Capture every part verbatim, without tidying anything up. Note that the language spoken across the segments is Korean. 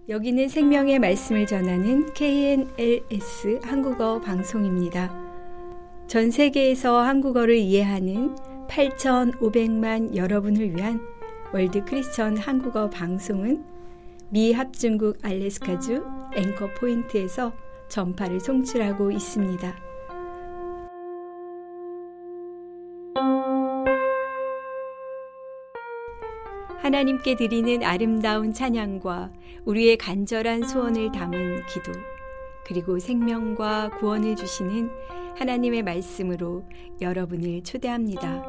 여기는 생명의 말씀을 전하는 케이엔엘에스 한국어 방송입니다. 전 세계에서 한국어를 이해하는 팔천오백만 여러분을 위한 월드 크리스천 한국어 방송은 미 합중국 알래스카주 앵커 포인트에서 전파를 송출하고 있습니다. 하나님께 드리는 아름다운 찬양과 우리의 간절한 소원을 담은 기도, 그리고 생명과 구원을 주시는 하나님의 말씀으로 여러분을 초대합니다.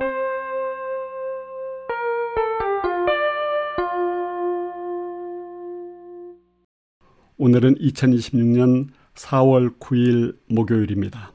오늘은 이천이십육 년 사월 구일 목요일입니다.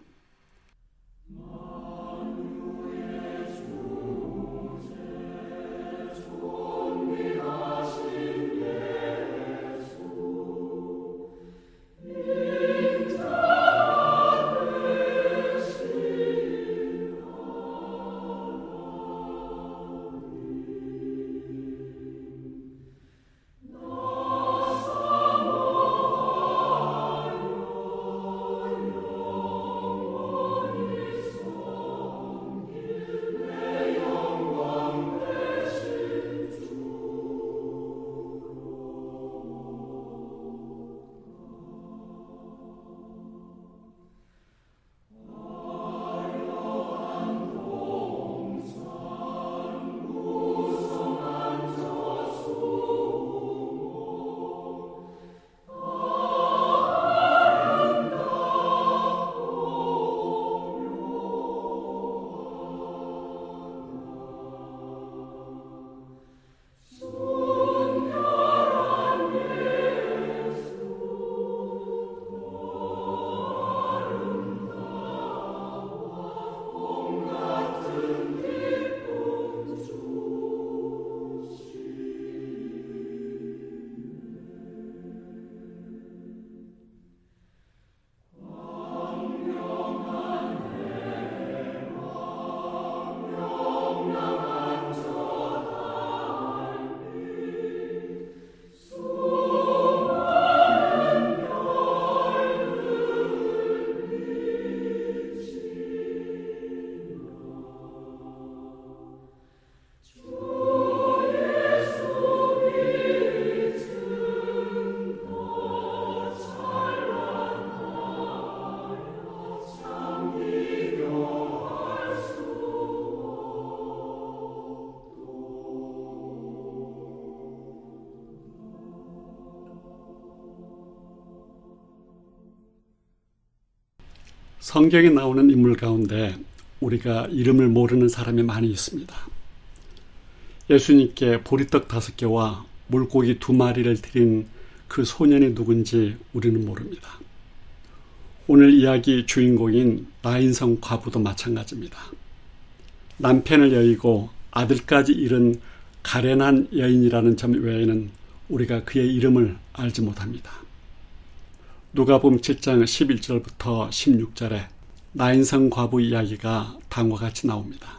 성경에 나오는 인물 가운데 우리가 이름을 모르는 사람이 많이 있습니다. 예수님께 보리떡 다섯 개와 물고기 두 마리를 드린 그 소년이 누군지 우리는 모릅니다. 오늘 이야기 주인공인 나인성 과부도 마찬가지입니다. 남편을 여의고 아들까지 잃은 가련한 여인이라는 점 외에는 우리가 그의 이름을 알지 못합니다. 누가복음 칠 장 십일 절부터 십육 절에 나인성 과부 이야기가 다음과 같이 나옵니다.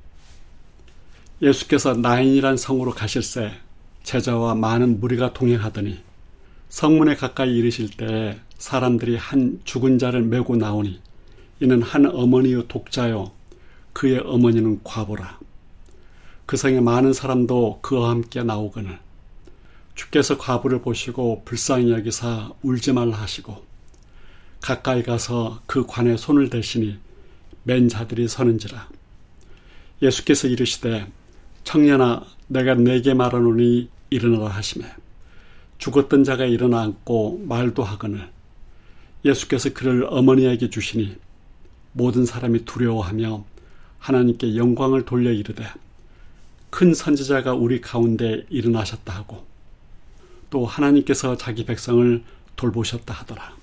예수께서 나인이란 성으로 가실새 제자와 많은 무리가 동행하더니 성문에 가까이 이르실 때에 사람들이 한 죽은 자를 메고 나오니 이는 한 어머니의 독자요 그의 어머니는 과부라. 그 성에 많은 사람도 그와 함께 나오거늘 주께서 과부를 보시고 불쌍히 여기사 울지 말라 하시고 가까이 가서 그 관에 손을 대시니 맨 자들이 서는지라. 예수께서 이르시되 청년아 내가 네게 말하노니 일어나라 하시매 죽었던 자가 일어나 앉고 말도 하거늘 예수께서 그를 어머니에게 주시니 모든 사람이 두려워하며 하나님께 영광을 돌려 이르되 큰 선지자가 우리 가운데 일어나셨다 하고 또 하나님께서 자기 백성을 돌보셨다 하더라.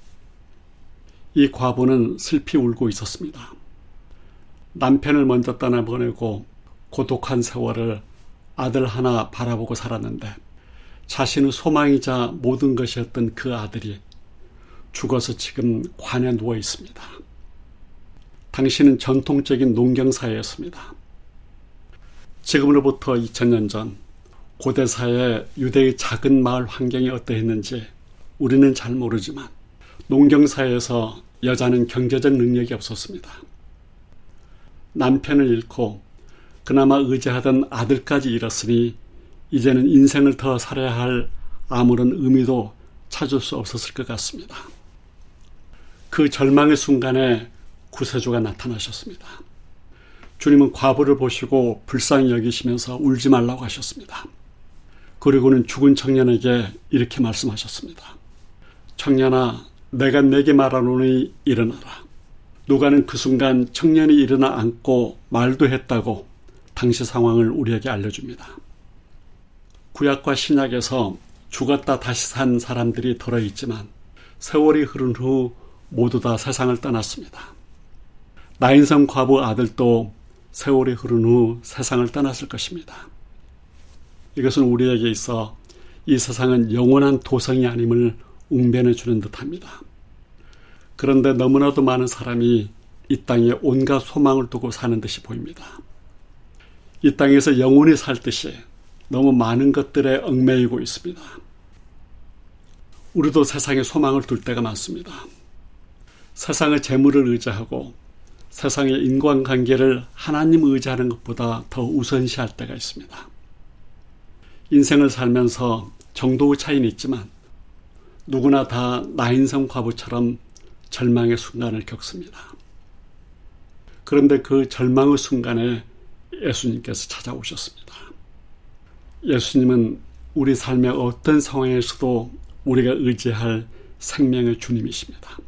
이 과부는 슬피 울고 있었습니다. 남편을 먼저 떠나보내고 고독한 세월을 아들 하나 바라보고 살았는데 자신의 소망이자 모든 것이었던 그 아들이 죽어서 지금 관에 누워 있습니다. 당시는 전통적인 농경사회였습니다. 지금으로부터 이천 년 전 고대사의 유대의 작은 마을 환경이 어떠했는지 우리는 잘 모르지만 농경사회에서 여자는 경제적 능력이 없었습니다. 남편을 잃고 그나마 의지하던 아들까지 잃었으니 이제는 인생을 더 살아야 할 아무런 의미도 찾을 수 없었을 것 같습니다. 그 절망의 순간에 구세주가 나타나셨습니다. 주님은 과부를 보시고 불쌍히 여기시면서 울지 말라고 하셨습니다. 그리고는 죽은 청년에게 이렇게 말씀하셨습니다. 청년아, 내가 내게 말하노니 일어나라. 누가는 그 순간 청년이 일어나 앉고 말도 했다고 당시 상황을 우리에게 알려줍니다. 구약과 신약에서 죽었다 다시 산 사람들이 들어있지만 세월이 흐른 후 모두 다 세상을 떠났습니다. 나인성 과부 아들도 세월이 흐른 후 세상을 떠났을 것입니다. 이것은 우리에게 있어 이 세상은 영원한 도성이 아님을 웅변해 주는 듯합니다. 그런데 너무나도 많은 사람이 이 땅에 온갖 소망을 두고 사는 듯이 보입니다. 이 땅에서 영원히 살 듯이 너무 많은 것들에 얽매이고 있습니다. 우리도 세상에 소망을 둘 때가 많습니다. 세상의 재물을 의지하고 세상의 인간관계를 하나님 의지하는 것보다 더 우선시할 때가 있습니다. 인생을 살면서 정도의 차이는 있지만 누구나 다 나인성 과부처럼 절망의 순간을 겪습니다. 그런데 그 절망의 순간에 예수님께서 찾아오셨습니다. 예수님은 우리 삶의 어떤 상황에서도 우리가 의지할 생명의 주님이십니다.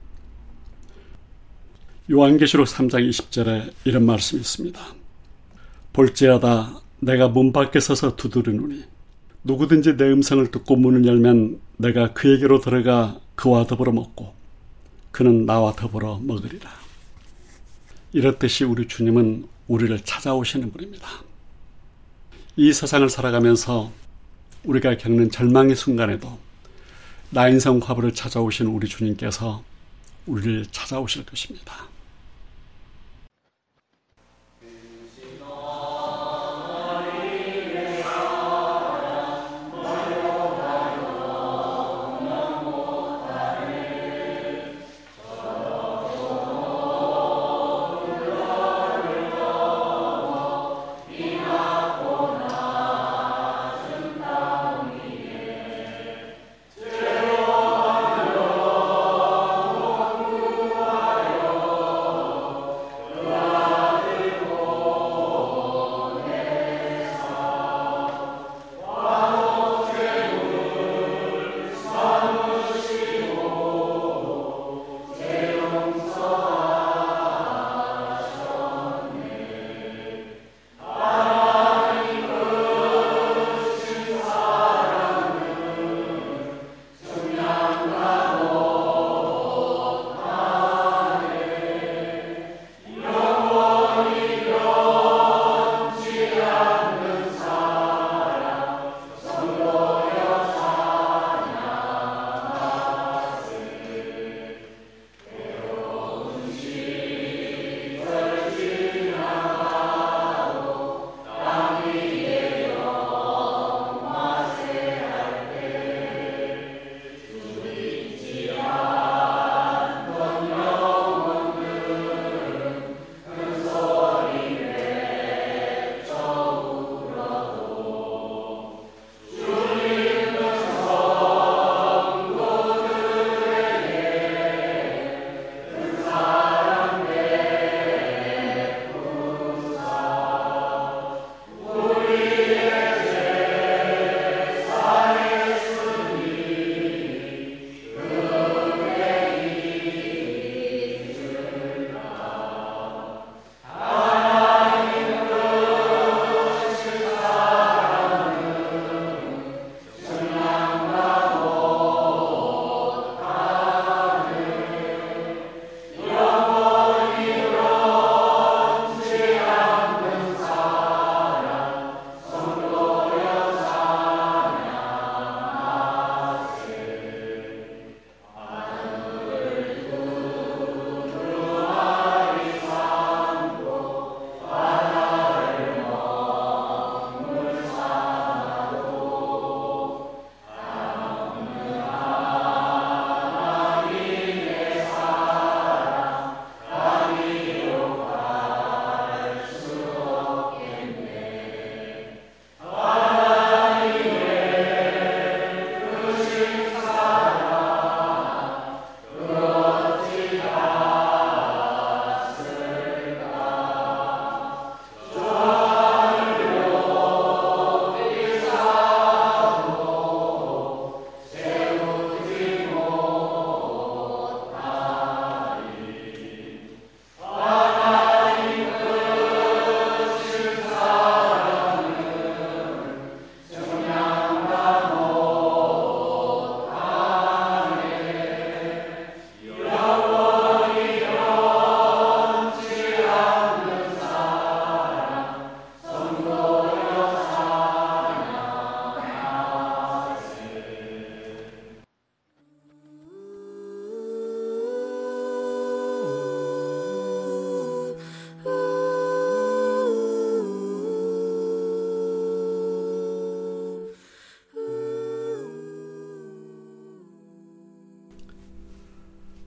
요한계시록 삼 장 이십 절에 이런 말씀이 있습니다. 볼지어다 내가 문 밖에 서서 두드리노니 누구든지 내 음성을 듣고 문을 열면 내가 그에게로 들어가 그와 더불어 먹고 그는 나와 더불어 먹으리라. 이렇듯이 우리 주님은 우리를 찾아오시는 분입니다. 이 세상을 살아가면서 우리가 겪는 절망의 순간에도 나인성 과부를 찾아오신 우리 주님께서 우리를 찾아오실 것입니다.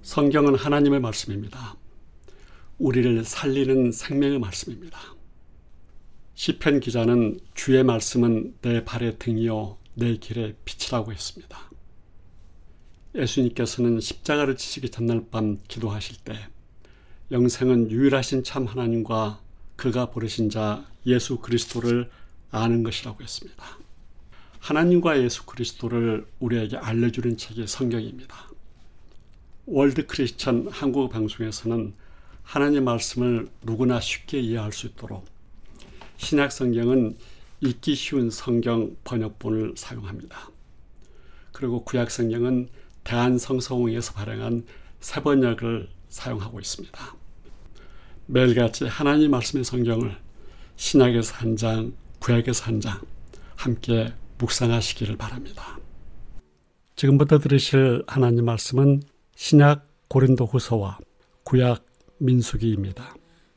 성경은 하나님의 말씀입니다. 우리를 살리는 생명의 말씀입니다. 시편 기자는 주의 말씀은 내 발의 등이요 내 길의 빛이라고 했습니다. 예수님께서는 십자가를 지시기 전날 밤 기도하실 때 영생은 유일하신 참 하나님과 그가 부르신 자 예수 그리스도를 아는 것이라고 했습니다. 하나님과 예수 그리스도를 우리에게 알려주는 책이 성경입니다. 월드 크리스천 한국 방송에서는 하나님 말씀을 누구나 쉽게 이해할 수 있도록 신약 성경은 읽기 쉬운 성경 번역본을 사용합니다. 그리고 구약 성경은 대한성서공회에서 발행한 새 번역을 사용하고 있습니다. 매일같이 하나님 말씀의 성경을 신약에서 한 장, 구약에서 한 장 함께 묵상하시기를 바랍니다. 지금부터 들으실 하나님 말씀은 신약 고린도후서와 구약 민수기입니다.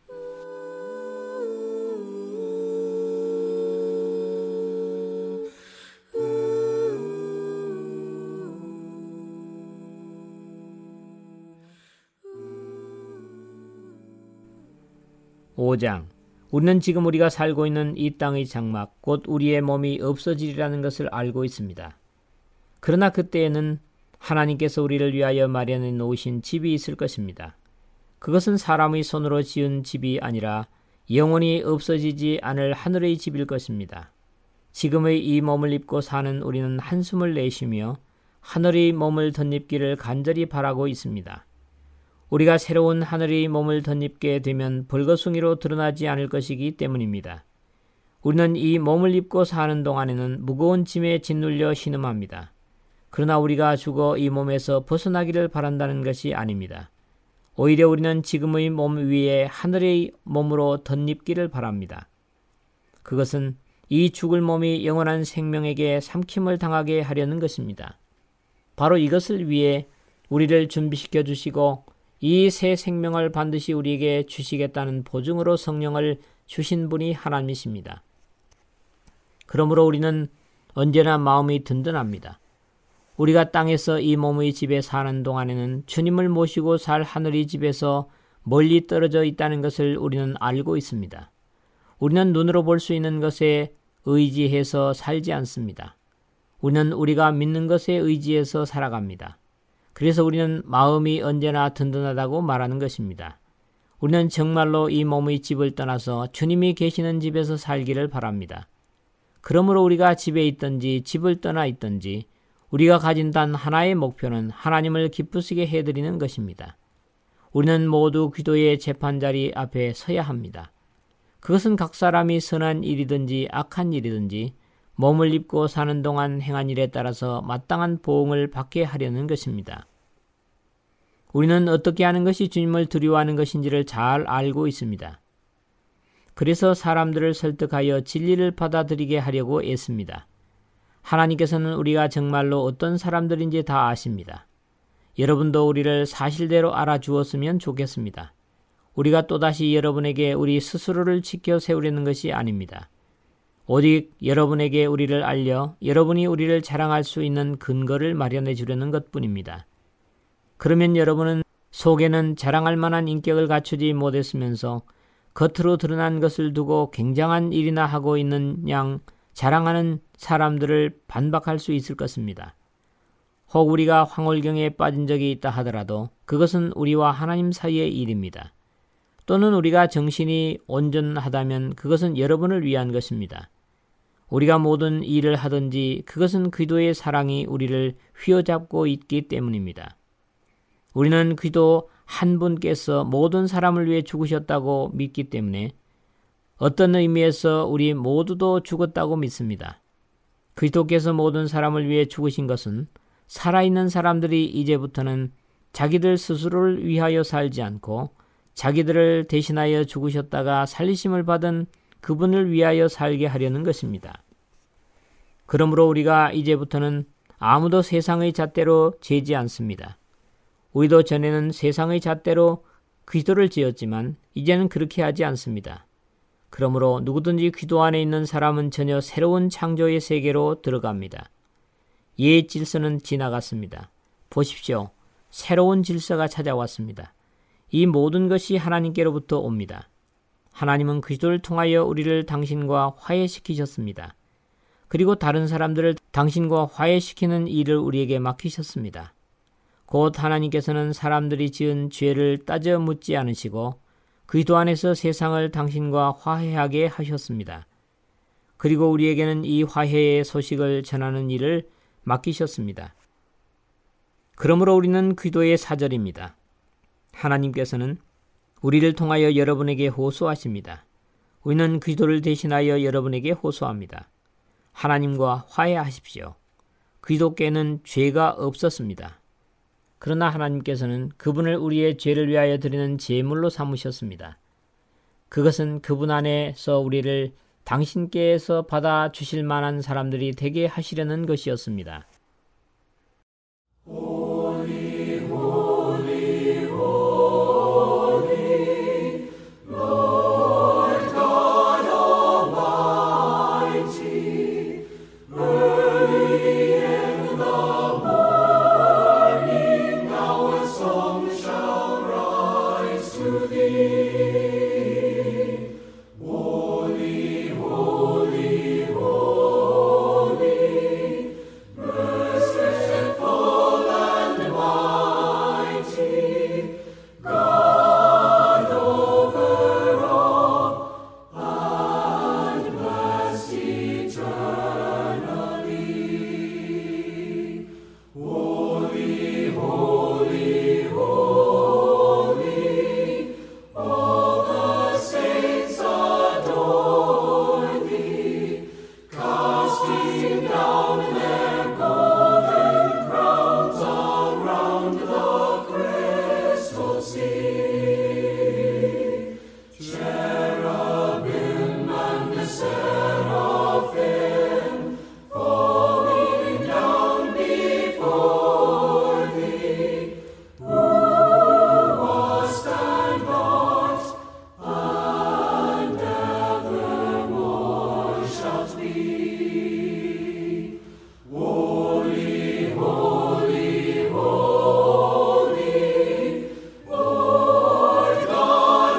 오 장. 우리는 지금 우리가 살고 있는 이 땅의 장막 곧 우리의 몸이 없어지리라는 것을 알고 있습니다. 그러나 그때에는 하나님께서 우리를 위하여 마련해 놓으신 집이 있을 것입니다. 그것은 사람의 손으로 지은 집이 아니라 영원히 없어지지 않을 하늘의 집일 것입니다. 지금의 이 몸을 입고 사는 우리는 한숨을 내쉬며 하늘의 몸을 덧입기를 간절히 바라고 있습니다. 우리가 새로운 하늘의 몸을 덧입게 되면 벌거숭이로 드러나지 않을 것이기 때문입니다. 우리는 이 몸을 입고 사는 동안에는 무거운 짐에 짓눌려 신음합니다. 그러나 우리가 죽어 이 몸에서 벗어나기를 바란다는 것이 아닙니다. 오히려 우리는 지금의 몸 위에 하늘의 몸으로 덧입기를 바랍니다. 그것은 이 죽을 몸이 영원한 생명에게 삼킴을 당하게 하려는 것입니다. 바로 이것을 위해 우리를 준비시켜 주시고 이 새 생명을 반드시 우리에게 주시겠다는 보증으로 성령을 주신 분이 하나님이십니다. 그러므로 우리는 언제나 마음이 든든합니다. 우리가 땅에서 이 몸의 집에 사는 동안에는 주님을 모시고 살 하늘의 집에서 멀리 떨어져 있다는 것을 우리는 알고 있습니다. 우리는 눈으로 볼 수 있는 것에 의지해서 살지 않습니다. 우리는 우리가 믿는 것에 의지해서 살아갑니다. 그래서 우리는 마음이 언제나 든든하다고 말하는 것입니다. 우리는 정말로 이 몸의 집을 떠나서 주님이 계시는 집에서 살기를 바랍니다. 그러므로 우리가 집에 있든지 집을 떠나 있든지 우리가 가진 단 하나의 목표는 하나님을 기쁘시게 해드리는 것입니다. 우리는 모두 기도의 재판자리 앞에 서야 합니다. 그것은 각 사람이 선한 일이든지 악한 일이든지 몸을 입고 사는 동안 행한 일에 따라서 마땅한 보응을 받게 하려는 것입니다. 우리는 어떻게 하는 것이 주님을 두려워하는 것인지를 잘 알고 있습니다. 그래서 사람들을 설득하여 진리를 받아들이게 하려고 애씁니다. 하나님께서는 우리가 정말로 어떤 사람들인지 다 아십니다. 여러분도 우리를 사실대로 알아주었으면 좋겠습니다. 우리가 또다시 여러분에게 우리 스스로를 지켜 세우려는 것이 아닙니다. 오직 여러분에게 우리를 알려 여러분이 우리를 자랑할 수 있는 근거를 마련해 주려는 것뿐입니다. 그러면 여러분은 속에는 자랑할 만한 인격을 갖추지 못했으면서 겉으로 드러난 것을 두고 굉장한 일이나 하고 있는 양 자랑하는 사람들을 반박할 수 있을 것입니다. 혹 우리가 황홀경에 빠진 적이 있다 하더라도 그것은 우리와 하나님 사이의 일입니다. 또는 우리가 정신이 온전하다면 그것은 여러분을 위한 것입니다. 우리가 모든 일을 하든지 그것은 기도의 사랑이 우리를 휘어잡고 있기 때문입니다. 우리는 기도 한 분께서 모든 사람을 위해 죽으셨다고 믿기 때문에 어떤 의미에서 우리 모두도 죽었다고 믿습니다. 그리스도께서 모든 사람을 위해 죽으신 것은 살아있는 사람들이 이제부터는 자기들 스스로를 위하여 살지 않고 자기들을 대신하여 죽으셨다가 살리심을 받은 그분을 위하여 살게 하려는 것입니다. 그러므로 우리가 이제부터는 아무도 세상의 잣대로 재지 않습니다. 우리도 전에는 세상의 잣대로 기도를 지었지만 이제는 그렇게 하지 않습니다. 그러므로 누구든지 기도 안에 있는 사람은 전혀 새로운 창조의 세계로 들어갑니다. 옛 질서는 지나갔습니다. 보십시오. 새로운 질서가 찾아왔습니다. 이 모든 것이 하나님께로부터 옵니다. 하나님은 그리스도를 통하여 우리를 당신과 화해시키셨습니다. 그리고 다른 사람들을 당신과 화해시키는 일을 우리에게 맡기셨습니다. 곧 하나님께서는 사람들이 지은 죄를 따져 묻지 않으시고 그리스도 안에서 세상을 당신과 화해하게 하셨습니다. 그리고 우리에게는 이 화해의 소식을 전하는 일을 맡기셨습니다. 그러므로 우리는 그리스도의 사절입니다. 하나님께서는 우리를 통하여 여러분에게 호소하십니다. 우리는 그리스도를 대신하여 여러분에게 호소합니다. 하나님과 화해하십시오. 그리스도께는 죄가 없었습니다. 그러나 하나님께서는 그분을 우리의 죄를 위하여 드리는 제물로 삼으셨습니다. 그것은 그분 안에서 우리를 당신께서 받아 주실 만한 사람들이 되게 하시려는 것이었습니다. Holy, holy, holy, Lord God Almighty, early in the morning our song shall rise to thee. Holy, holy, holy, merciful and mighty, God over all, and blessed eternally. Holy, holy, holy, all the saints adore thee, casting down their golden crowns around the crystal sea. Cherubim and seraphim falling down before thee, who wast and art, and evermore shalt be. Holy, holy, holy, Lord God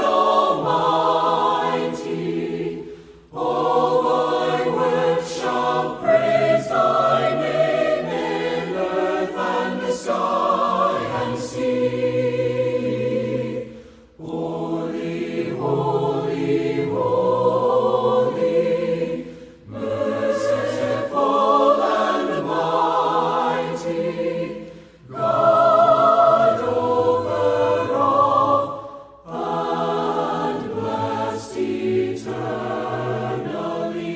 Almighty, all thy works shall praise thy name in earth and the sky and sea. Holy, holy, holy, merciful and mighty, God over all, and blessed eternally.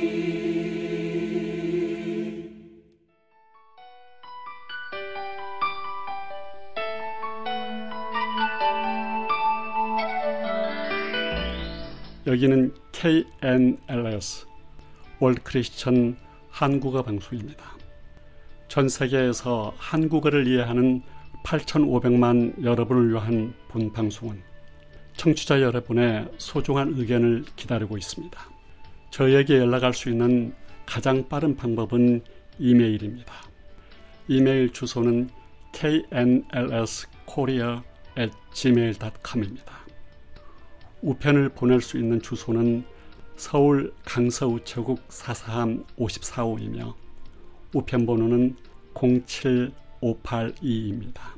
여기는 케이엔엘에스 월드 크리스천 한국어 방송입니다. 전 세계에서 한국어를 이해하는 팔천오백만 여러분을 위한 본 방송은 청취자 여러분의 소중한 의견을 기다리고 있습니다. 저희에게 연락할 수 있는 가장 빠른 방법은 이메일입니다. 이메일 주소는 케이엔엘에스코리아 앳 지메일 닷컴입니다. 우편을 보낼 수 있는 주소는 서울 강서우체국 사사함 오십사호이며 우편번호는 공칠오팔이입니다.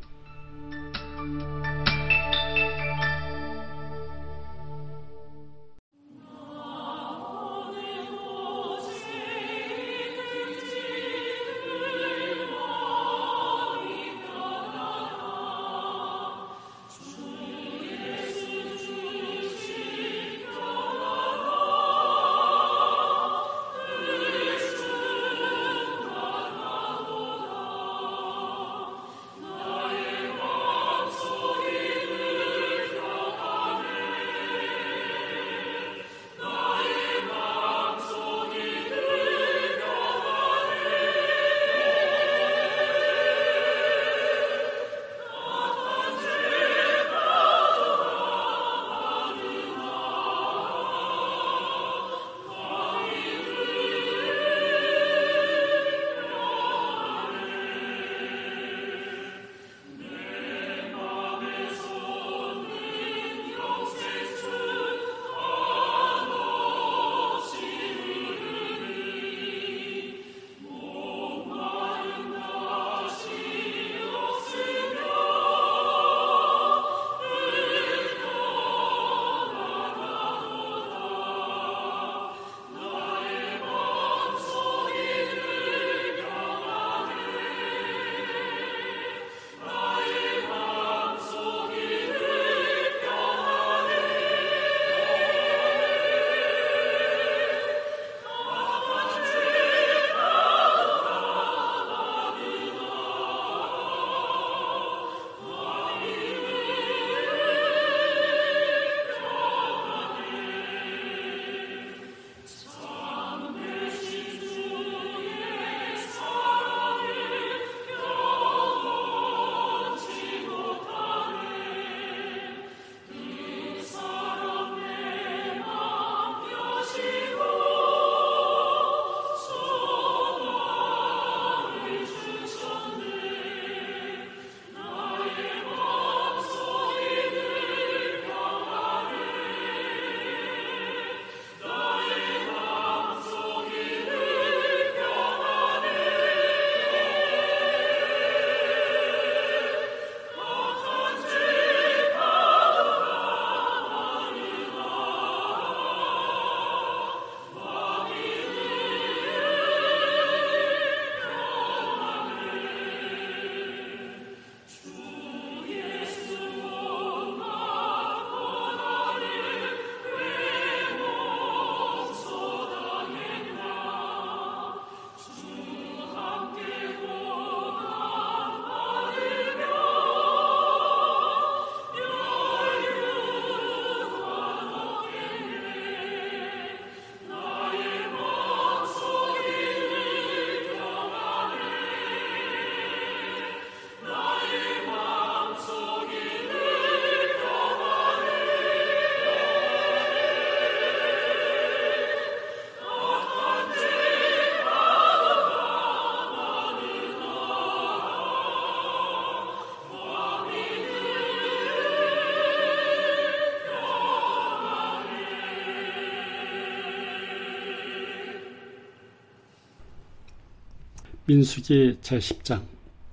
민수기 제십 장.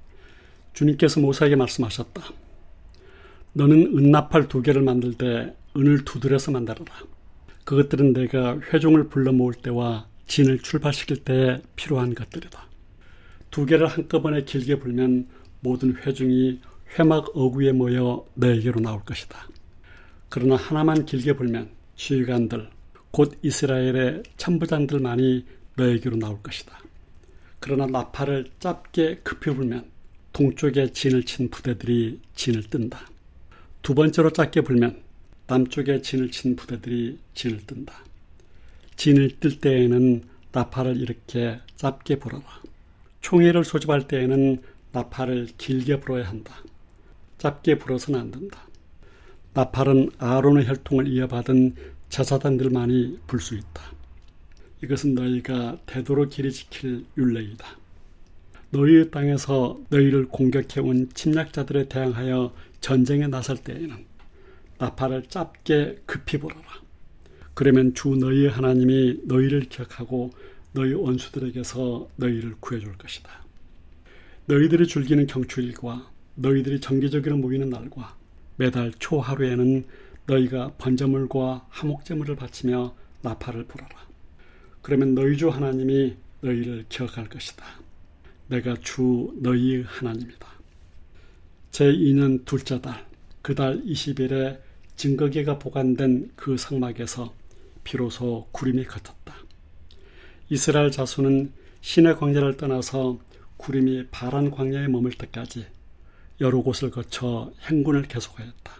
주님께서 모세에게 말씀하셨다. 너는 은나팔 두 개를 만들 때 은을 두드려서 만들어라. 그것들은 내가 회중을 불러 모을 때와 진을 출발시킬 때에 필요한 것들이다. 두 개를 한꺼번에 길게 불면 모든 회중이 회막 어구에 모여 너에게로 나올 것이다. 그러나 하나만 길게 불면 지휘관들, 곧 이스라엘의 천부장들만이 너에게로 나올 것이다. 그러나 나팔을 짧게 급히 불면 동쪽에 진을 친 부대들이 진을 뜬다. 두 번째로 짧게 불면 남쪽에 진을 친 부대들이 진을 뜬다. 진을 뜰 때에는 나팔을 이렇게 짧게 불어라. 총회를 소집할 때에는 나팔을 길게 불어야 한다. 짧게 불어서는 안 된다. 나팔은 아론의 혈통을 이어받은 제사장들만이 불 수 있다. 이것은 너희가 되도록 길이 지킬 율례이다. 너희의 땅에서 너희를 공격해온 침략자들에 대항하여 전쟁에 나설 때에는 나팔을 짧게 급히 불어라. 그러면 주 너희의 하나님이 너희를 기억하고 너희 원수들에게서 너희를 구해줄 것이다. 너희들이 즐기는 경축일과 너희들이 정기적으로 모이는 날과 매달 초하루에는 너희가 번제물과 화목제물을 바치며 나팔을 불어라. 그러면 너희 주 하나님이 너희를 기억할 것이다. 내가 주 너희의 하나님이다. 제이 년 둘째 달, 그 달 이십 일에 증거기가 보관된 그 성막에서 비로소 구름이 걷었다. 이스라엘 자손은 시내 광야를 떠나서 구름이 바란 광야에 머물 때까지 여러 곳을 거쳐 행군을 계속하였다.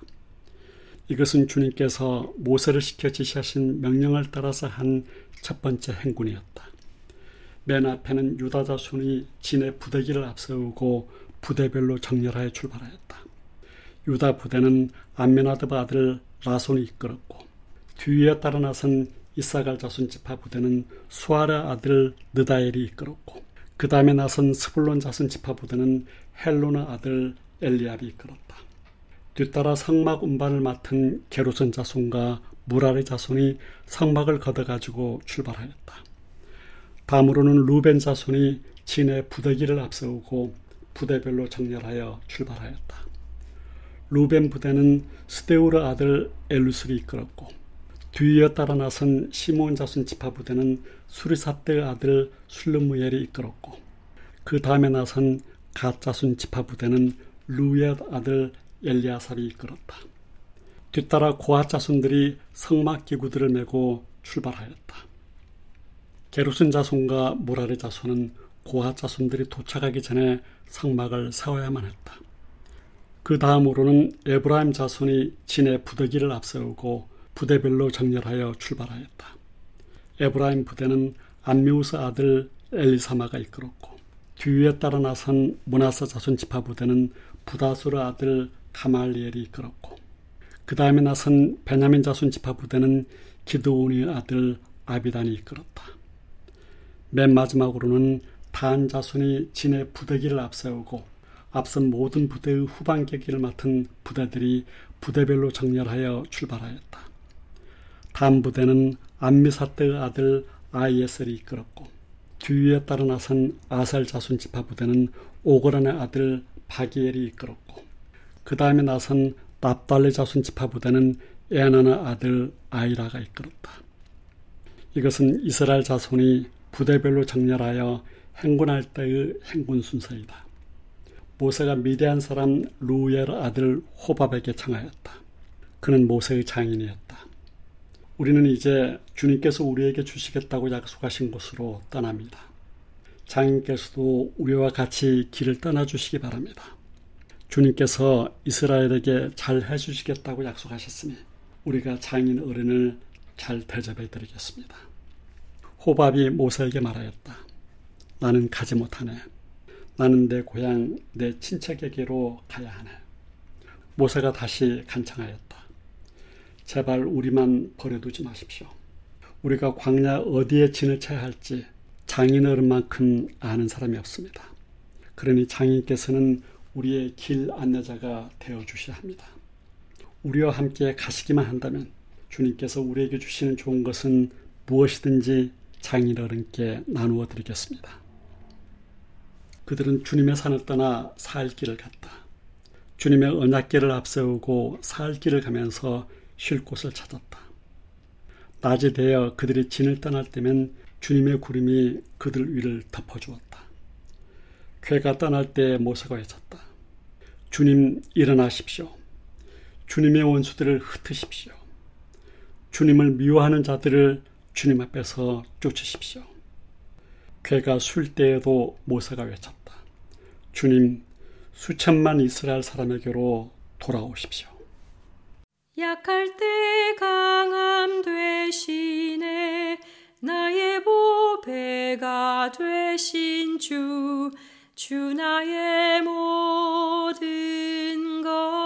이것은 주님께서 모세를 시켜 지시하신 명령을 따라서 한 첫 번째 행군이었다. 맨 앞에는 유다 자손이 진의 부대기를 앞세우고 부대별로 정렬하여 출발하였다. 유다 부대는 암미나답 아들 라손이 이끌었고 뒤에 따라 나선 이사갈 자손 지파 부대는 수아라 아들 느다엘이 이끌었고 그 다음에 나선 스불론 자손 지파 부대는 헬로나 아들 엘리압이 이끌었다. 뒤따라 성막 운반을 맡은 게르손 자손과 무라리 자손이 성막을 걷어가지고 출발하였다. 다음으로는 루벤 자손이 진의 부대기를 앞세우고 부대별로 정렬하여 출발하였다. 루벤 부대는 스데우르 아들 엘루술이 이끌었고 뒤에 따라 나선 시몬 자손 지파 부대는 수리사떼의 아들 술르무엘이 이끌었고 그 다음에 나선 갓 자손 지파 부대는 루얏 아들 엘리아삽이 이끌었다. 뒤따라 고앗 자손들이 성막 기구들을 메고 출발하였다. 게르손 자손과 무라리 자손은 고앗 자손들이 도착하기 전에 성막을 세워야만 했다. 그 다음으로는 에브라임 자손이 진의 부대기를 앞세우고 부대별로 정렬하여 출발하였다. 에브라임 부대는 암미우스 아들 엘리사마가 이끌었고 뒤에 따라 나선 므낫세 자손 지파 부대는 부다수르 아들 가말리엘이 이끌었고 그 다음에 나선 베냐민 자손 지파 부대는 기드온의 아들 아비단이 이끌었다. 맨 마지막으로는 단 자손이 진의 부대기를 앞세우고 앞선 모든 부대의 후반계기를 맡은 부대들이 부대별로 정렬하여 출발하였다. 단 부대는 암미사떼의 아들 아이에셀이 이끌었고 뒤에 따라 나선 아셀 자손 지파 부대는 오그란의 아들 바기엘이 이끌었고 그 다음에 나선 납달리 자손 지파 부대는 에나의 아들 아이라가 이끌었다. 이것은 이스라엘 자손이 부대별로 정렬하여 행군할 때의 행군 순서이다. 모세가 미디안 사람 루엘 아들 호밥에게 청하였다. 그는 모세의 장인이었다. 우리는 이제 주님께서 우리에게 주시겠다고 약속하신 곳으로 떠납니다. 장인께서도 우리와 같이 길을 떠나주시기 바랍니다. 주님께서 이스라엘에게 잘 해주시겠다고 약속하셨으니 우리가 장인 어른을 잘 대접해 드리겠습니다. 호밥이 모세에게 말하였다. 나는 가지 못하네. 나는 내 고향, 내 친척에게로 가야 하네. 모세가 다시 간청하였다. 제발 우리만 버려두지 마십시오. 우리가 광야 어디에 진을 쳐야 할지 장인 어른만큼 아는 사람이 없습니다. 그러니 장인께서는 우리의 길 안내자가 되어주셔야 합니다. 우리와 함께 가시기만 한다면 주님께서 우리에게 주시는 좋은 것은 무엇이든지 장인 어른께 나누어 드리겠습니다. 그들은 주님의 산을 떠나 살 길을 갔다. 주님의 언약궤를 앞세우고 살 길을 가면서 쉴 곳을 찾았다. 낮이 되어 그들이 진을 떠날 때면 주님의 구름이 그들 위를 덮어주었다. 궤가 떠날 때 모세가 외쳤다. 주님 일어나십시오. 주님의 원수들을 흩으십시오. 주님을 미워하는 자들을 주님 앞에서 쫓으십시오. 궤가 술 때에도 모세가 외쳤다. 주님, 수천만 이스라엘 사람에게로 돌아오십시오. 약할 때 강함 되시네 나의 보배가 되신 주, 주 나의 모든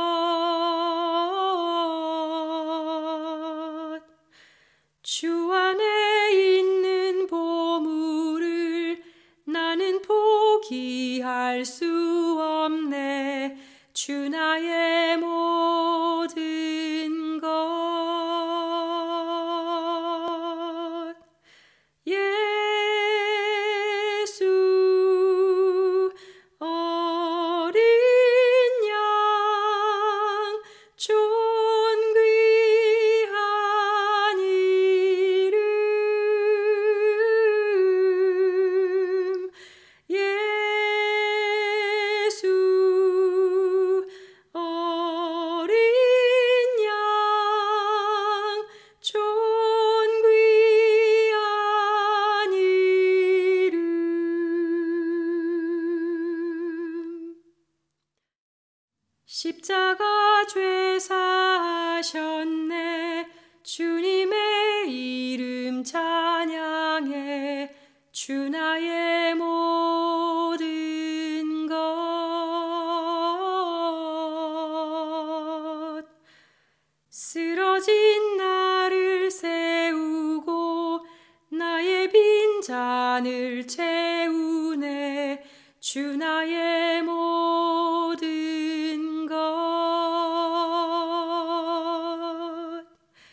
것. 주 안에 있는 보물을 나는 포기할 수 없네. 주 나의 모든 것. 예수 어린 양 존귀한 이름. 예수 어린 양 존귀한 이름. 십자가 죄 사하셨네. 주님의 이름 찬양해. 주 나의 모든 것. 쓰러진 나를 세우고 나의 빈 잔을 채우네. 주 나의 모든 것.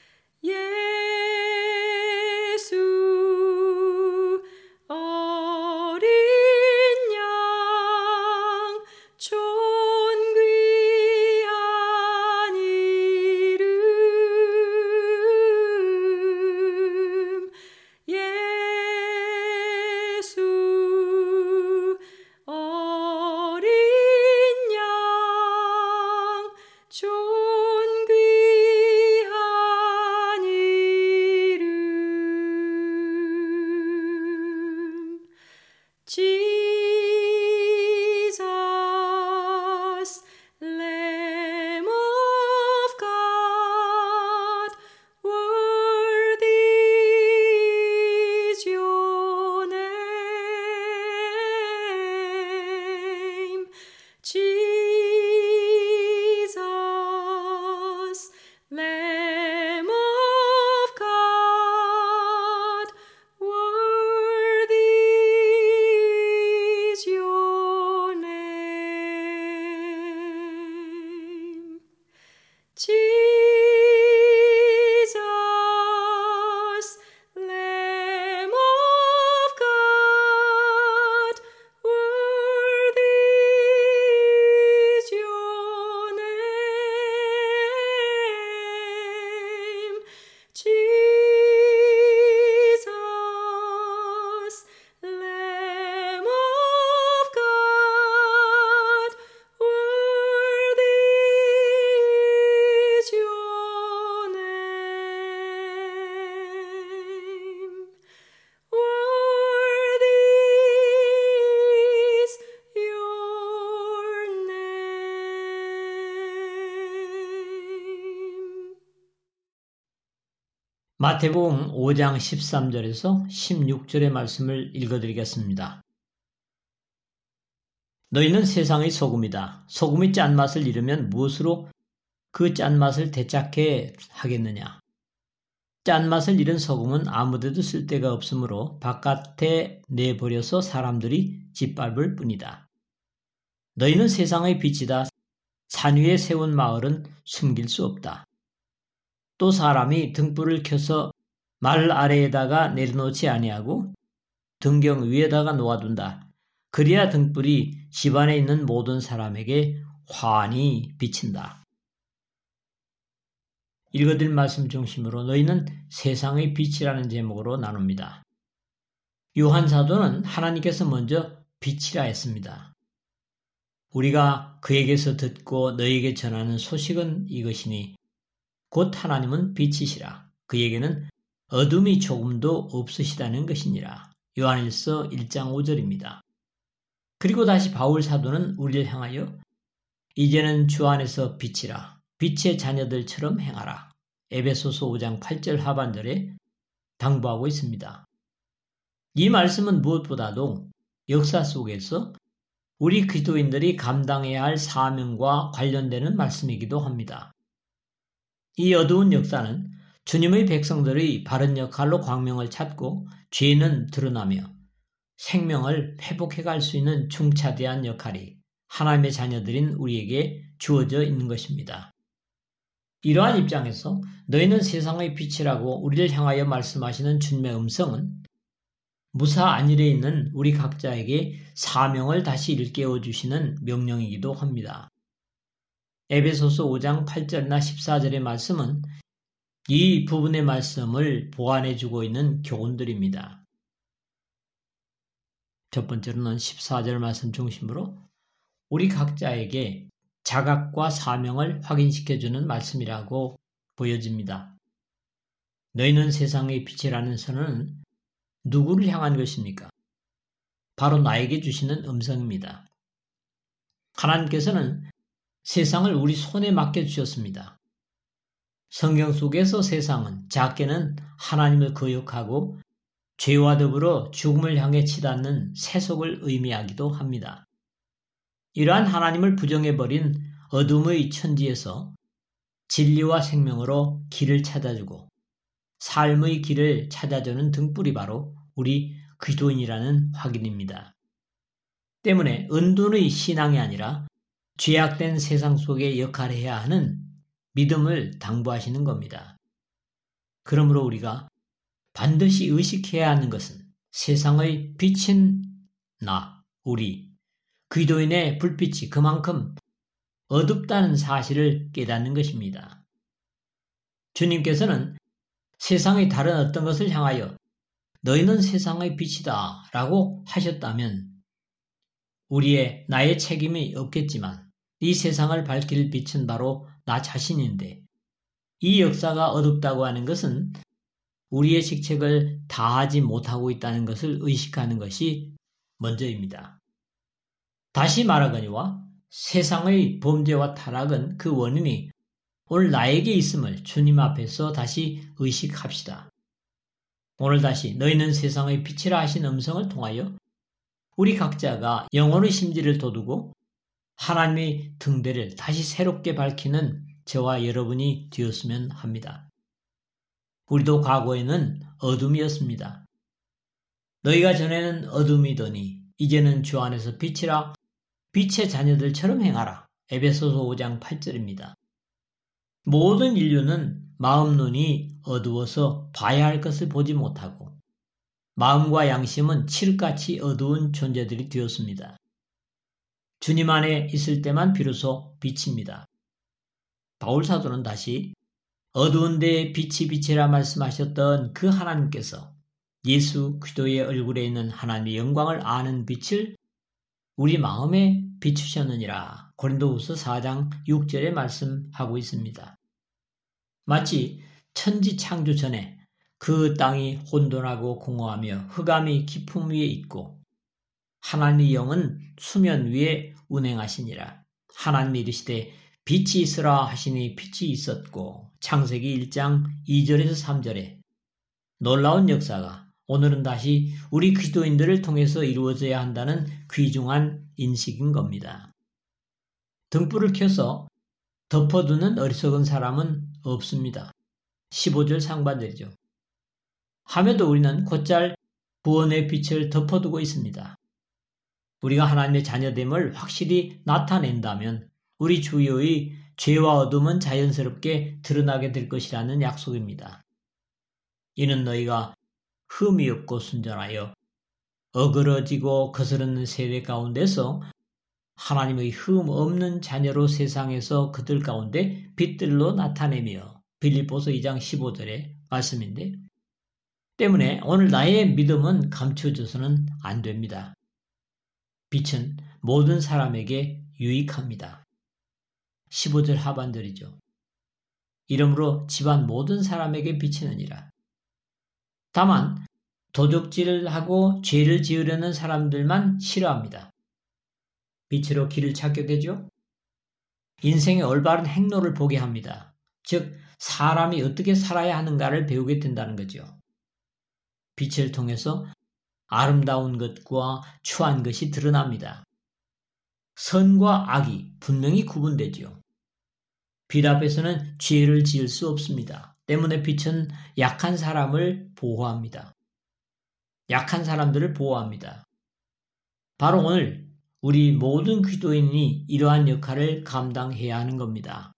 예수 어린 양 존귀한 이름. 예수 어린 양 존귀한 이름. Jesus, Lamb of God, worthy is your name. Jesus, Lamb of God, worthy is your name. Jesus, Lamb of God, worthy is your name. Jesus, Lamb of God, worthy is your name. Worthy is your name. 마태복음 오 장 십삼 절에서 십육 절의 말씀을 읽어드리겠습니다. 너희는 세상의 소금이다. 소금이 짠맛을 잃으면 무엇으로 그 짠맛을 되찾게 하겠느냐? 짠맛을 잃은 소금은 아무데도 쓸데가 없으므로 바깥에 내버려서 사람들이 짓밟을 뿐이다. 너희는 세상의 빛이다. 산 위에 세운 마을은 숨길 수 없다. 또 사람이 등불을 켜서 말 아래에다가 내려놓지 아니하고 등경 위에다가 놓아둔다. 그래야 등불이 집안에 있는 모든 사람에게 환히 비친다. 읽어드린 말씀 중심으로 너희는 세상의 빛이라는 제목으로 나눕니다. 요한 사도는 하나님께서 먼저 빛이라 했습니다. 우리가 그에게서 듣고 너희에게 전하는 소식은 이것이니 곧 하나님은 빛이시라. 그에게는 어둠이 조금도 없으시다는 것이니라. 요한일서 일 장 오 절입니다. 그리고 다시 바울 사도는 우리를 향하여 이제는 주 안에서 빛이라. 빛의 자녀들처럼 행하라. 에베소서 오 장 팔 절 하반절에 당부하고 있습니다. 이 말씀은 무엇보다도 역사 속에서 우리 그리스도인들이 감당해야 할 사명과 관련되는 말씀이기도 합니다. 이 어두운 역사는 주님의 백성들의 바른 역할로 광명을 찾고 죄는 드러나며 생명을 회복해갈 수 있는 중차대한 역할이 하나님의 자녀들인 우리에게 주어져 있는 것입니다. 이러한 입장에서 너희는 세상의 빛이라고 우리를 향하여 말씀하시는 주님의 음성은 무사 안일에 있는 우리 각자에게 사명을 다시 일깨워 주시는 명령이기도 합니다. 에베소서 오 장 팔 절이나 십사 절의 말씀은 이 부분의 말씀을 보완해 주고 있는 교훈들입니다. 첫 번째로는 십사 절 말씀 중심으로 우리 각자에게 자각과 사명을 확인시켜주는 말씀이라고 보여집니다. 너희는 세상의 빛이라는 선언은 누구를 향한 것입니까? 바로 나에게 주시는 음성입니다. 하나님께서는 세상을 우리 손에 맡겨주셨습니다. 성경 속에서 세상은 작게는 하나님을 거역하고 죄와 더불어 죽음을 향해 치닫는 세속을 의미하기도 합니다. 이러한 하나님을 부정해버린 어둠의 천지에서 진리와 생명으로 길을 찾아주고 삶의 길을 찾아주는 등불이 바로 우리 그리스도인이라는 확인입니다. 때문에 은둔의 신앙이 아니라 죄악된 세상 속에 역할해야 하는 믿음을 당부하시는 겁니다. 그러므로 우리가 반드시 의식해야 하는 것은 세상의 빛인 나, 우리 그리스도인의 불빛이 그만큼 어둡다는 사실을 깨닫는 것입니다. 주님께서는 세상의 다른 어떤 것을 향하여 너희는 세상의 빛이다 라고 하셨다면 우리의 나의 책임이 없겠지만 이 세상을 밝힐 빛은 바로 나 자신인데 이 역사가 어둡다고 하는 것은 우리의 직책을 다하지 못하고 있다는 것을 의식하는 것이 먼저입니다. 다시 말하거니와 세상의 범죄와 타락은 그 원인이 오늘 나에게 있음을 주님 앞에서 다시 의식합시다. 오늘 다시 너희는 세상의 빛이라 하신 음성을 통하여 우리 각자가 영혼의 심지를 돋우고 하나님의 등대를 다시 새롭게 밝히는 저와 여러분이 되었으면 합니다. 우리도 과거에는 어둠이었습니다. 너희가 전에는 어둠이더니 이제는 주 안에서 빛이라 빛의 자녀들처럼 행하라. 에베소서 오 장 팔 절입니다. 모든 인류는 마음 눈이 어두워서 봐야 할 것을 보지 못하고 마음과 양심은 칠흑같이 어두운 존재들이 되었습니다. 주님 안에 있을 때만 비로소 빛입니다. 바울 사도는 다시 어두운 데에 빛이 빛이라 말씀하셨던 그 하나님께서 예수 그리스도의 얼굴에 있는 하나님의 영광을 아는 빛을 우리 마음에 비추셨느니라. 고린도후서 사 장 육 절에 말씀하고 있습니다. 마치 천지 창조 전에 그 땅이 혼돈하고 공허하며 흑암이 깊음 위에 있고 하나님의 영은 수면 위에 운행하시니라. 하나님이 이르시되 빛이 있으라 하시니 빛이 있었고 창세기 일 장 이 절에서 삼 절에 놀라운 역사가 오늘은 다시 우리 그리스도인들을 통해서 이루어져야 한다는 귀중한 인식인 겁니다. 등불을 켜서 덮어두는 어리석은 사람은 없습니다. 십오 절 상반절이죠. 함에도 우리는 곧잘 구원의 빛을 덮어두고 있습니다. 우리가 하나님의 자녀됨을 확실히 나타낸다면 우리 주위의 죄와 어둠은 자연스럽게 드러나게 될 것이라는 약속입니다. 이는 너희가 흠이 없고 순전하여 어그러지고 거스르는 세대 가운데서 하나님의 흠 없는 자녀로 세상에서 그들 가운데 빛들로 나타내며 빌립보서 이 장 십오 절의 말씀인데 때문에 오늘 나의 믿음은 감춰져서는 안 됩니다. 빛은 모든 사람에게 유익합니다. 십오 절 하반절이죠. 이러므로 집안 모든 사람에게 비치느니라. 다만 도적질하고 죄를 지으려는 사람들만 싫어합니다. 빛으로 길을 찾게 되죠. 인생의 올바른 행로를 보게 합니다. 즉 사람이 어떻게 살아야 하는가를 배우게 된다는 거죠. 빛을 통해서 아름다운 것과 추한 것이 드러납니다. 선과 악이 분명히 구분되죠. 빛 앞에서는 죄를 지을 수 없습니다. 때문에 빛은 약한 사람을 보호합니다. 약한 사람들을 보호합니다. 바로 오늘 우리 모든 기도인이 이러한 역할을 감당해야 하는 겁니다.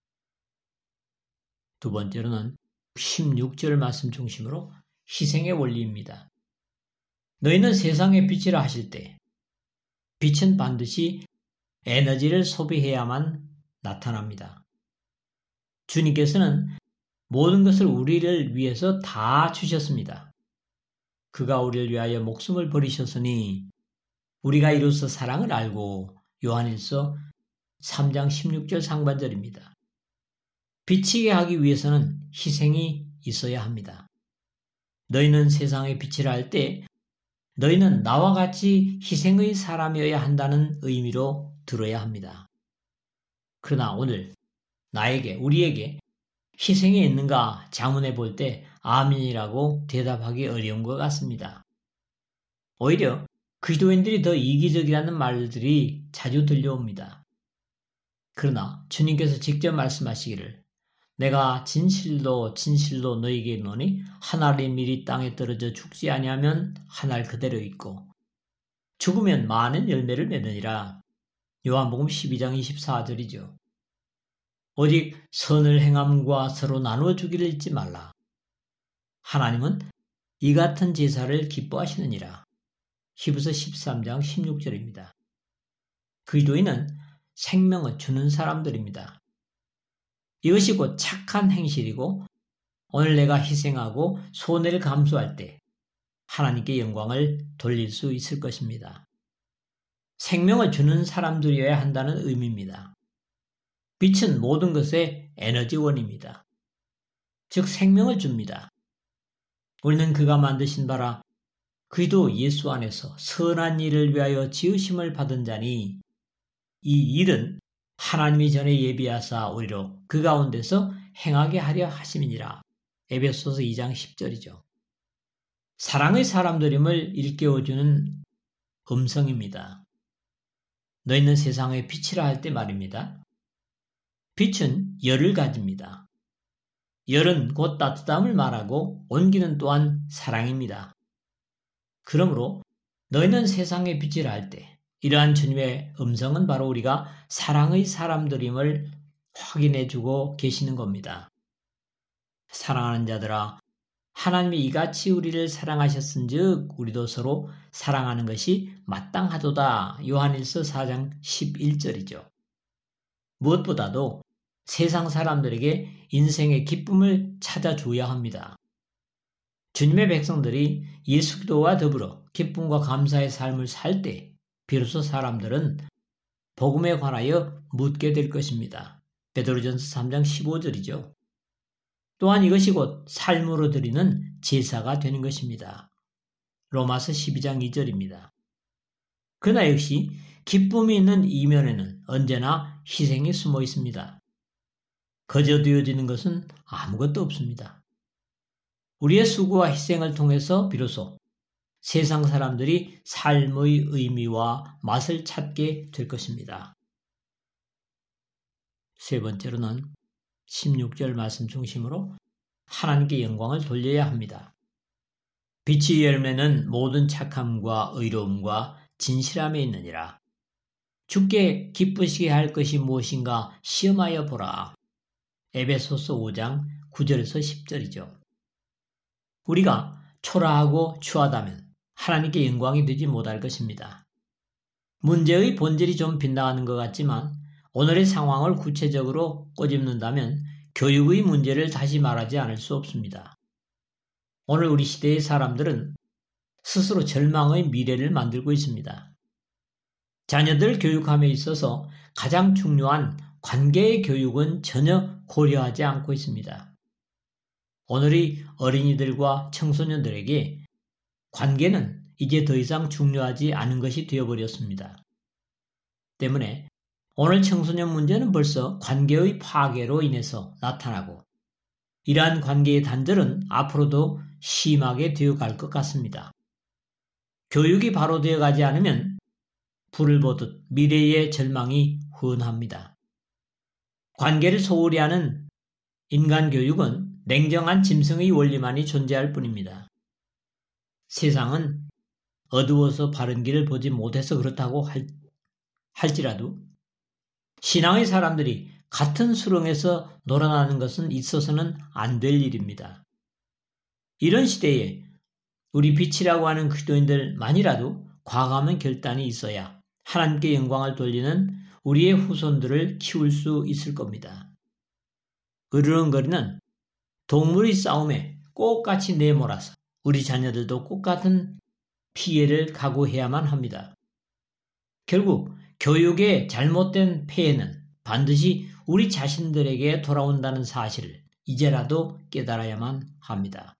두 번째로는 십육 절 말씀 중심으로 희생의 원리입니다. 너희는 세상의 빛이라 하실 때 빛은 반드시 에너지를 소비해야만 나타납니다. 주님께서는 모든 것을 우리를 위해서 다 주셨습니다. 그가 우리를 위하여 목숨을 버리셨으니 우리가 이로써 사랑을 알고 요한일서 삼 장 십육 절 상반절입니다. 비치게 하기 위해서는 희생이 있어야 합니다. 너희는 세상의 빛이라 할 때 너희는 나와 같이 희생의 사람이어야 한다는 의미로 들어야 합니다. 그러나 오늘 나에게 우리에게 희생이 있는가 자문해 볼 때 아멘이라고 대답하기 어려운 것 같습니다. 오히려 기도인들이 더 이기적이라는 말들이 자주 들려옵니다. 그러나 주님께서 직접 말씀하시기를 내가 진실로 진실로 너희에게 이르노니 한 알이 미리 땅에 떨어져 죽지 아니하면 한 알 그대로 있고 죽으면 많은 열매를 맺으니라. 요한복음 십이 장 이십사 절이죠. 오직 선을 행함과 서로 나누어 주기를 잊지 말라. 하나님은 이 같은 제사를 기뻐하시느니라. 히브리서 십삼 장 십육 절입니다. 기도인은 생명을 주는 사람들입니다. 이것이 곧 착한 행실이고 오늘 내가 희생하고 손해를 감수할 때 하나님께 영광을 돌릴 수 있을 것입니다. 생명을 주는 사람들이어야 한다는 의미입니다. 빛은 모든 것의 에너지원입니다. 즉 생명을 줍니다. 우리는 그가 만드신 바라 그리스도 예수 안에서 선한 일을 위하여 지으심을 받은 자니 이 일은 하나님이 전에 예비하사 우리로 그 가운데서 행하게 하려 하심이니라. 에베소서 이 장 십 절이죠. 사랑의 사람들임을 일깨워주는 음성입니다. 너희는 세상의 빛이라 할 때 말입니다. 빛은 열을 가집니다. 열은 곧 따뜻함을 말하고 온기는 또한 사랑입니다. 그러므로 너희는 세상의 빛이라 할 때 이러한 주님의 음성은 바로 우리가 사랑의 사람들임을 확인해주고 계시는 겁니다. 사랑하는 자들아, 하나님이 이같이 우리를 사랑하셨은즉 우리도 서로 사랑하는 것이 마땅하도다. 요한일서 사 장 십일 절이죠. 무엇보다도 세상 사람들에게 인생의 기쁨을 찾아줘야 합니다. 주님의 백성들이 예수 그리스도와 더불어 기쁨과 감사의 삶을 살 때 비로소 사람들은 복음에 관하여 묻게 될 것입니다. 베드로전서 삼 장 십오 절이죠. 또한 이것이 곧 삶으로 드리는 제사가 되는 것입니다. 로마서 십이 장 이 절입니다. 그러나 역시 기쁨이 있는 이면에는 언제나 희생이 숨어 있습니다. 거저되어지는 것은 아무것도 없습니다. 우리의 수고와 희생을 통해서 비로소 세상 사람들이 삶의 의미와 맛을 찾게 될 것입니다. 세 번째로는 십육 절 말씀 중심으로 하나님께 영광을 돌려야 합니다. 빛의 열매는 모든 착함과 의로움과 진실함에 있느니라. 주께 기쁘시게 할 것이 무엇인가 시험하여 보라. 에베소서 오 장 구 절에서 십 절이죠. 우리가 초라하고 추하다면 하나님께 영광이 되지 못할 것입니다. 문제의 본질이 좀 빗나가는 것 같지만 오늘의 상황을 구체적으로 꼬집는다면 교육의 문제를 다시 말하지 않을 수 없습니다. 오늘 우리 시대의 사람들은 스스로 절망의 미래를 만들고 있습니다. 자녀들 교육함에 있어서 가장 중요한 관계의 교육은 전혀 고려하지 않고 있습니다. 오늘의 어린이들과 청소년들에게 관계는 이제 더 이상 중요하지 않은 것이 되어버렸습니다. 때문에 오늘 청소년 문제는 벌써 관계의 파괴로 인해서 나타나고 이러한 관계의 단절은 앞으로도 심하게 되어갈 것 같습니다. 교육이 바로 되어가지 않으면 불을 보듯 미래의 절망이 훤합니다. 관계를 소홀히 하는 인간 교육은 냉정한 짐승의 원리만이 존재할 뿐입니다. 세상은 어두워서 바른 길을 보지 못해서 그렇다고 할, 할지라도 신앙의 사람들이 같은 수렁에서 놀아나는 것은 있어서는 안 될 일입니다. 이런 시대에 우리 빛이라고 하는 그리스도인들만이라도 과감한 결단이 있어야 하나님께 영광을 돌리는 우리의 후손들을 키울 수 있을 겁니다. 으르렁거리는 동물의 싸움에 똑같이 내몰아서 우리 자녀들도 똑같은 피해를 각오해야만 합니다. 결국 교육의 잘못된 폐해는 반드시 우리 자신들에게 돌아온다는 사실을 이제라도 깨달아야만 합니다.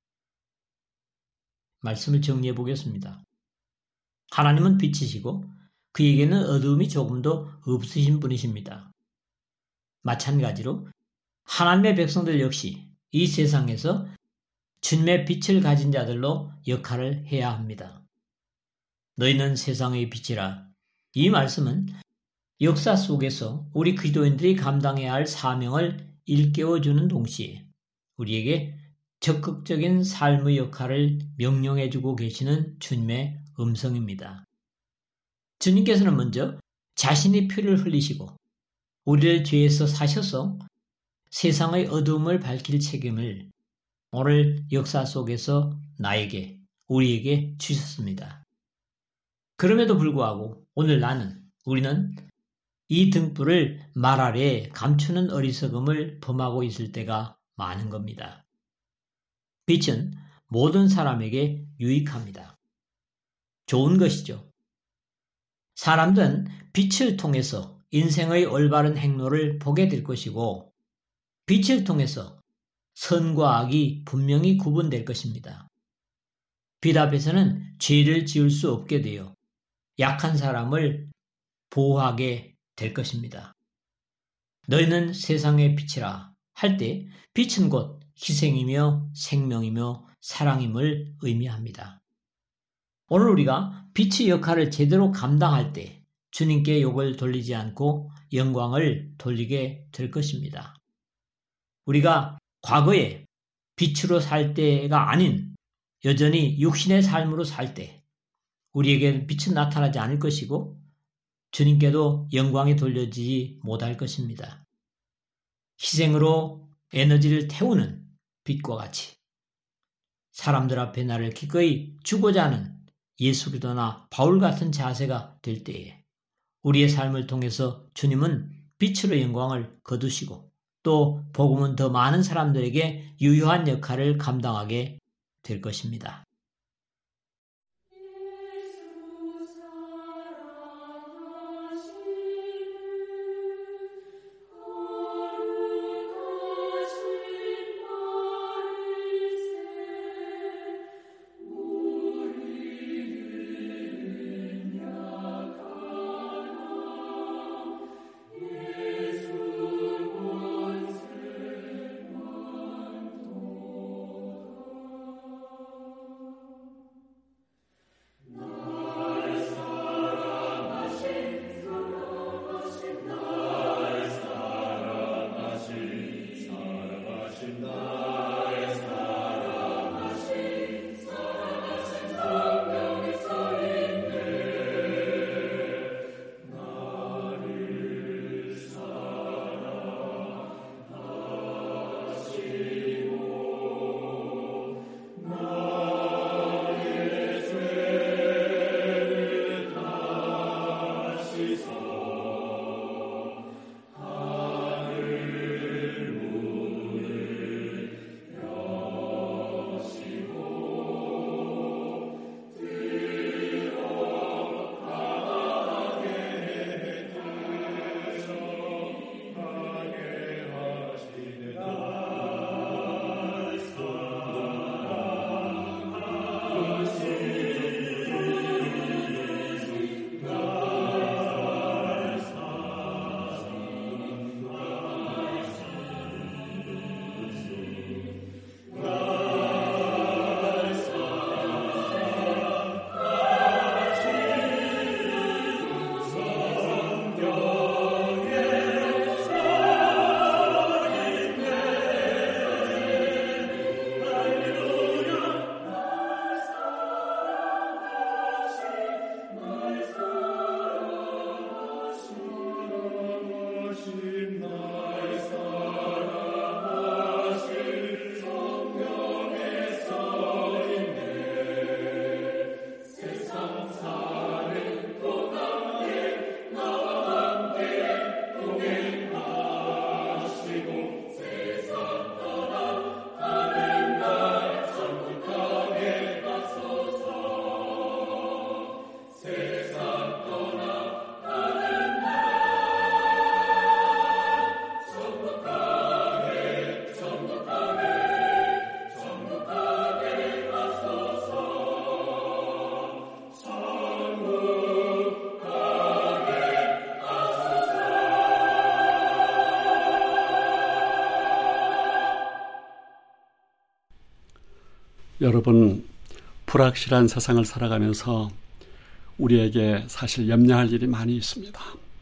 말씀을 정리해 보겠습니다. 하나님은 빛이시고 그에게는 어두움이 조금도 없으신 분이십니다. 마찬가지로 하나님의 백성들 역시 이 세상에서 주님의 빛을 가진 자들로 역할을 해야 합니다. 너희는 세상의 빛이라. 이 말씀은 역사 속에서 우리 그리스도인들이 감당해야 할 사명을 일깨워주는 동시에 우리에게 적극적인 삶의 역할을 명령해주고 계시는 주님의 음성입니다. 주님께서는 먼저 자신이 피를 흘리시고 우리를 죄에서 사셔서 세상의 어두움을 밝힐 책임을 오늘 역사 속에서 나에게, 우리에게 주셨습니다. 그럼에도 불구하고 오늘 나는, 우리는 이 등불을 말 아래에 감추는 어리석음을 범하고 있을 때가 많은 겁니다. 빛은 모든 사람에게 유익합니다. 좋은 것이죠. 사람들은 빛을 통해서 인생의 올바른 행로를 보게 될 것이고 빛을 통해서 선과 악이 분명히 구분될 것입니다. 빛 앞에서는 죄를 지을 수 없게 되어 약한 사람을 보호하게 될 것입니다. 너희는 세상의 빛이라 할 때 빛은 곧 희생이며 생명이며 사랑임을 의미합니다. 오늘 우리가 빛의 역할을 제대로 감당할 때 주님께 욕을 돌리지 않고 영광을 돌리게 될 것입니다. 우리가 과거에 빛으로 살 때가 아닌 여전히 육신의 삶으로 살 때 우리에게는 빛은 나타나지 않을 것이고 주님께도 영광이 돌려지지 못할 것입니다. 희생으로 에너지를 태우는 빛과 같이 사람들 앞에 나를 기꺼이 주고자 하는 예수 그리스도나 바울 같은 자세가 될 때에 우리의 삶을 통해서 주님은 빛으로 영광을 거두시고 또 복음은 더 많은 사람들에게 유효한 역할을 감당하게 될 것입니다. 여러분, 불확실한 세상을 살아가면서 우리에게 사실 염려할 일이 많이 있습니다.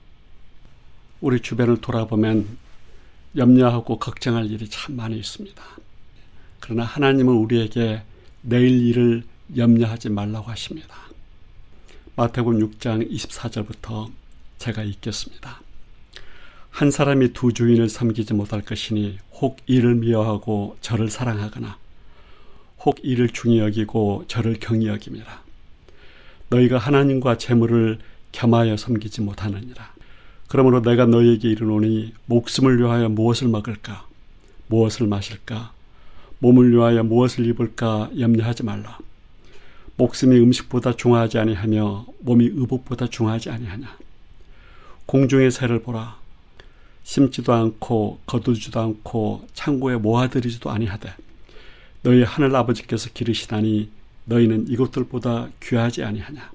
우리 주변을 돌아보면 염려하고 걱정할 일이 참 많이 있습니다. 그러나 하나님은 우리에게 내일 일을 염려하지 말라고 하십니다. 마태복음 육 장 이십사 절부터 제가 읽겠습니다. 한 사람이 두 주인을 섬기지 못할 것이니 혹 이를 미워하고 저를 사랑하거나 혹 이를 중히 여기고 저를 경히 여김이라. 너희가 하나님과 재물을 겸하여 섬기지 못하느니라. 그러므로 내가 너희에게 이르노니 목숨을 위하여 무엇을 먹을까, 무엇을 마실까, 몸을 위하여 무엇을 입을까 염려하지 말라. 목숨이 음식보다 중하지 아니하며 몸이 의복보다 중하지 아니하냐. 공중의 새를 보라. 심지도 않고 거두지도 않고 창고에 모아들이지도 아니하되 너희 하늘 아버지께서 기르시다니 너희는 이것들보다 귀하지 아니하냐.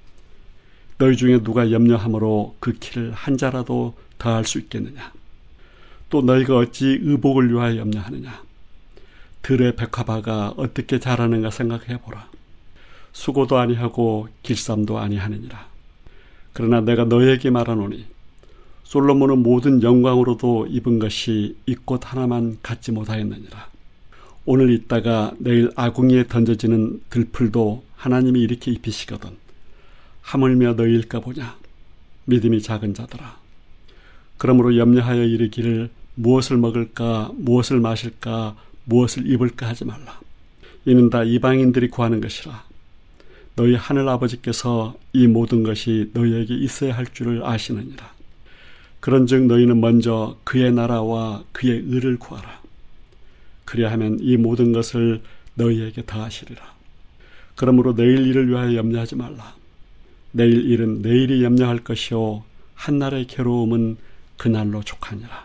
너희 중에 누가 염려함으로 그 키를 한 자라도 더할 수 있겠느냐. 또 너희가 어찌 의복을 위하여 염려하느냐. 들의 백화바가 어떻게 자라는가 생각해보라. 수고도 아니하고 길쌈도 아니하느니라. 그러나 내가 너희에게 말하노니 솔로몬은 모든 영광으로도 입은 것이 이 꽃 하나만 갖지 못하였느니라. 오늘 있다가 내일 아궁이에 던져지는 들풀도 하나님이 이렇게 입히시거든 하물며 너희일까 보냐. 믿음이 작은 자들아. 그러므로 염려하여 이르기를 무엇을 먹을까, 무엇을 마실까, 무엇을 입을까 하지 말라. 이는 다 이방인들이 구하는 것이라. 너희 하늘 아버지께서 이 모든 것이 너희에게 있어야 할 줄을 아시느니라. 그런즉 너희는 먼저 그의 나라와 그의 의를 구하라. 그리하면 이 모든 것을 너희에게 더하시리라. 그러므로 내일 일을 위하여 염려하지 말라. 내일 일은 내일이 염려할 것이요 한날의 괴로움은 그날로 족하니라.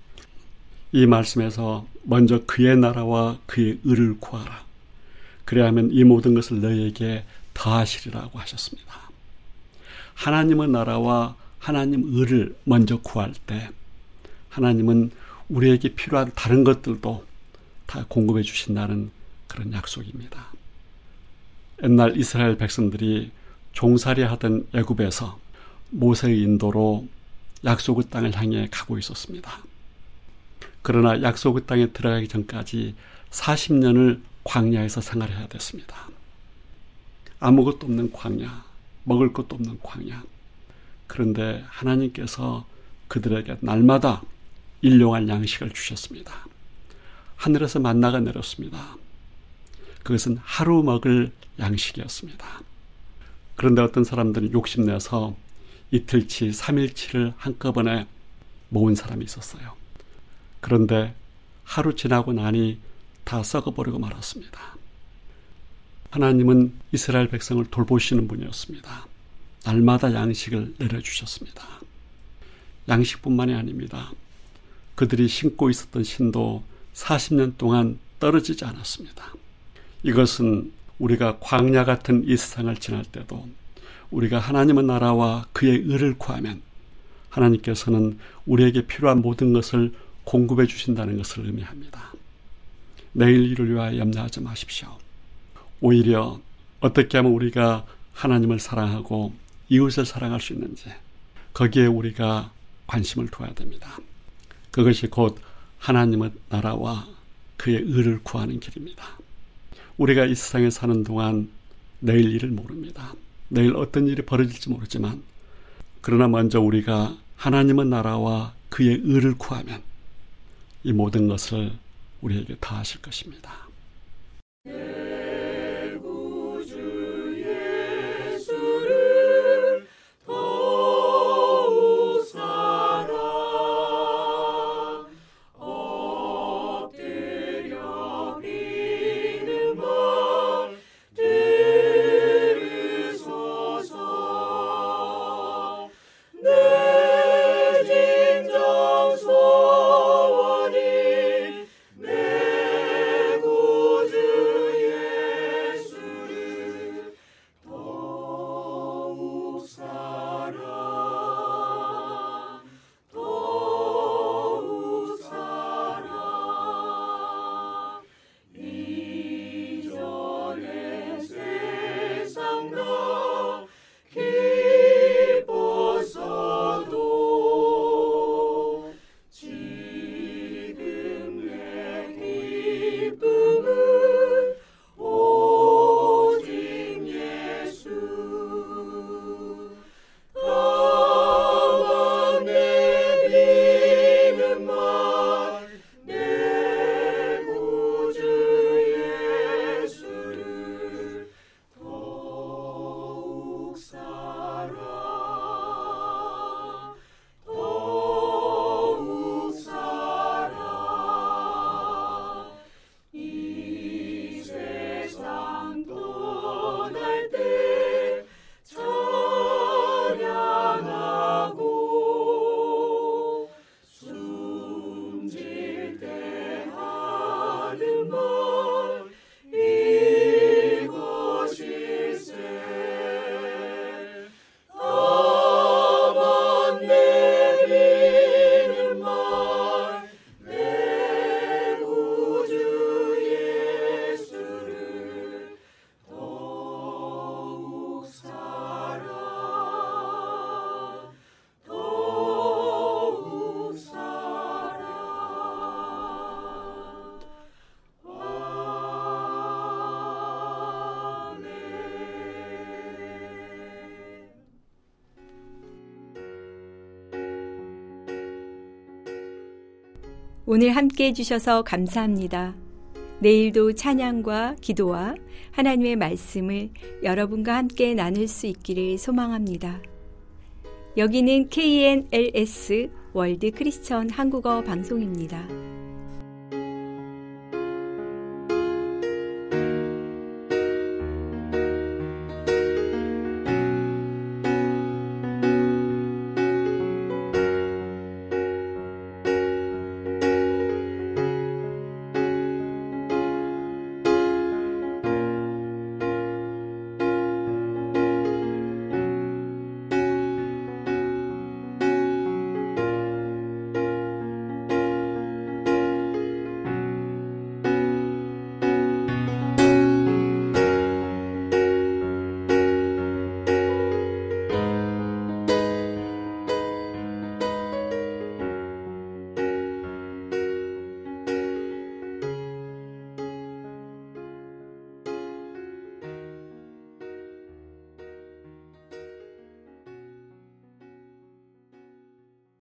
이 말씀에서 먼저 그의 나라와 그의 의를 구하라. 그리하면 이 모든 것을 너희에게 더하시리라고 하셨습니다. 하나님의 나라와 하나님 의를 먼저 구할 때 하나님은 우리에게 필요한 다른 것들도 다 공급해 주신다는 그런 약속입니다. 옛날 이스라엘 백성들이 종살이 하던 애굽에서 모세의 인도로 약속의 땅을 향해 가고 있었습니다. 그러나 약속의 땅에 들어가기 전까지 사십 년을 광야에서 생활해야 됐습니다. 아무것도 없는 광야, 먹을 것도 없는 광야. 그런데 하나님께서 그들에게 날마다 일용할 양식을 주셨습니다. 하늘에서 만나가 내렸습니다. 그것은 하루 먹을 양식이었습니다. 그런데 어떤 사람들은 욕심내서 이틀치, 삼일치를 한꺼번에 모은 사람이 있었어요. 그런데 하루 지나고 나니 다 썩어버리고 말았습니다. 하나님은 이스라엘 백성을 돌보시는 분이었습니다. 날마다 양식을 내려주셨습니다. 양식뿐만이 아닙니다. 그들이 신고 있었던 신도 사십 년 동안 떨어지지 않았습니다. 이것은 우리가 광야 같은 이 세상을 지날 때도 우리가 하나님의 나라와 그의 의를 구하면 하나님께서는 우리에게 필요한 모든 것을 공급해 주신다는 것을 의미합니다. 내일 일을 위하여 염려하지 마십시오. 오히려 어떻게 하면 우리가 하나님을 사랑하고 이웃을 사랑할 수 있는지 거기에 우리가 관심을 둬야 됩니다. 그것이 곧 하나님의 나라와 그의 의를 구하는 길입니다. 우리가 이 세상에 사는 동안 내일 일을 모릅니다. 내일 어떤 일이 벌어질지 모르지만 그러나 먼저 우리가 하나님의 나라와 그의 의를 구하면 이 모든 것을 우리에게 다하실 것입니다. 내 오늘 함께 해주셔서 감사합니다. 내일도 찬양과 기도와 하나님의 말씀을 여러분과 함께 나눌 수 있기를 소망합니다. 여기는 케이엔엘에스 월드 크리스천 한국어 방송입니다.